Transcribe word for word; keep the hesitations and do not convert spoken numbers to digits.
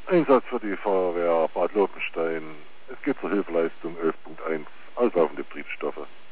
Einsatz für die Feuerwehr Bad Lobenstein. Es geht zur Hilfeleistung elf Punkt eins, auslaufende Betriebsstoffe.